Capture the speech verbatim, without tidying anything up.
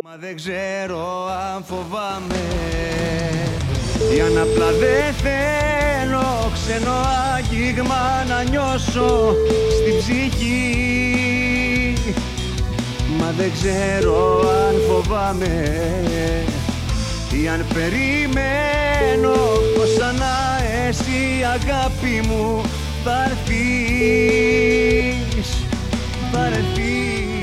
Μα δεν ξέρω αν φοβάμαι, ή αν απλά δεν θέλω ξένο άγγιγμα να νιώσω στην ψυχή. Μα δεν ξέρω αν φοβάμαι, ή αν περιμένω πως σαν να εσύ αγάπη μου θα έρθεις, θα έρθεις.